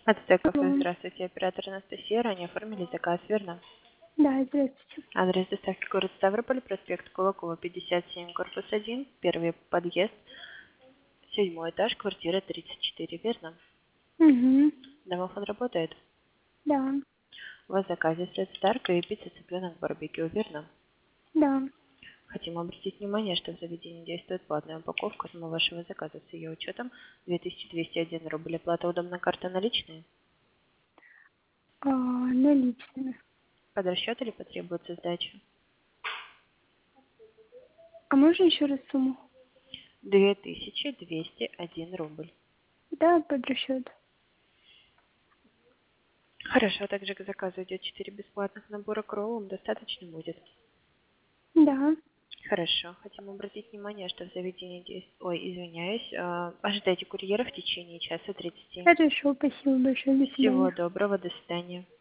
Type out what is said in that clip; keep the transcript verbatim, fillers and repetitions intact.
Ацтек кафе, Алло. здравствуйте, оператор Анастасия, ранее оформили заказ, верно? Да, здравствуйте. Адрес доставки город Ставрополь, проспект Кулакова, пятьдесят семь, корпус один, первый подъезд, седьмой этаж, квартира тридцать четыре, верно? Угу. Домофон работает? Да, У вас в заказе сет старка и пицца цыпленок барбекю, верно? да. Хотим обратить внимание, что в заведении действует платная упаковка суммы вашего заказа с ее учетом две тысячи двести один рубль. Оплата удобна, карта наличные? А, наличными. Под расчет или потребуется сдача? А можно еще раз сумму? две тысячи двести один рубль. Да, под расчет. Хорошо, также к заказу идет четыре бесплатных набора Кроу, достаточно будет? Да. Хорошо. Хотим обратить внимание, что в заведении действует... Ой, извиняюсь. э, Ожидайте курьера в течение часа тридцати. Хорошо, спасибо большое. До Всего свидания. доброго, до свидания.